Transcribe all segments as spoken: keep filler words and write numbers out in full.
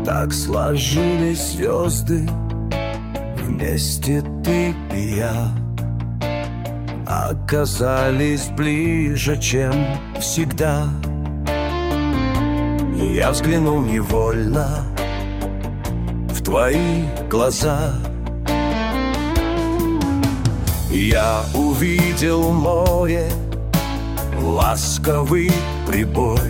Так сложились звезды, вместе ты и я оказались ближе, чем всегда. Я взглянул невольно в твои глаза. Я увидел море, ласковый прибой,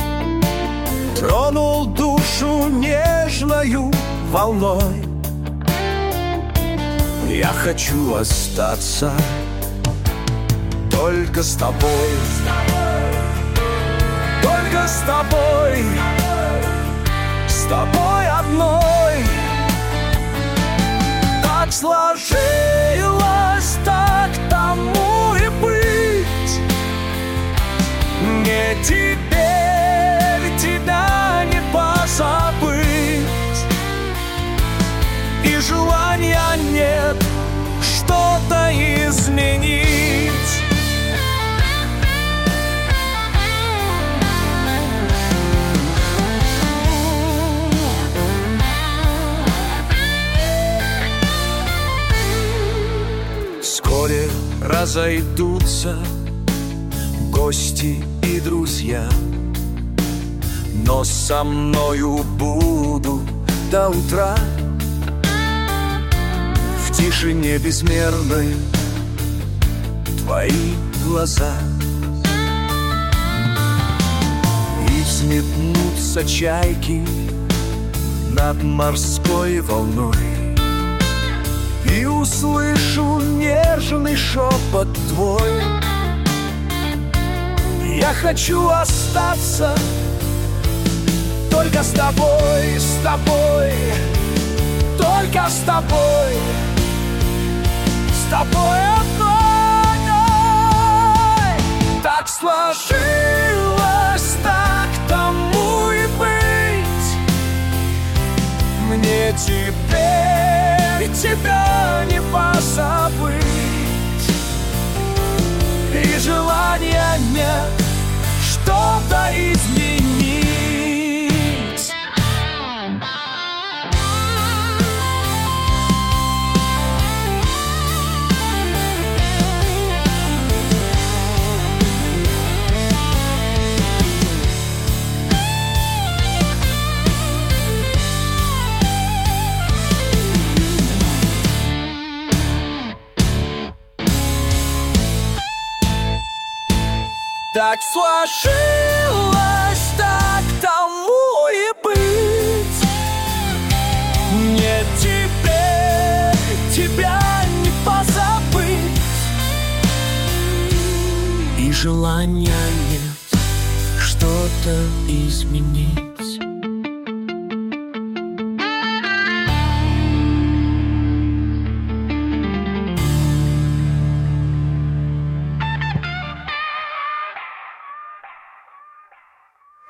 тронул душу нежною волной. Я хочу остаться только с тобой, только с тобой, с тобой одной. Так сложилось, так тому и быть. Мне теперь тебя не позабыть, и желания нет что-то изменить. Вскоре разойдутся гости и друзья, но со мною буду до утра. В тишине безмерной твои глаза, и взметнутся чайки над морской волной, и услышу нежный шепот твой. Я хочу остаться только с тобой, с тобой, только с тобой, с тобой одной. Так сложилось, так тому и быть. Мне теперь тебя не позабыть, и желания нет что-то изменить. Так сложилось, так тому и быть. Мне теперь тебя не позабыть, и желания нет что-то изменить.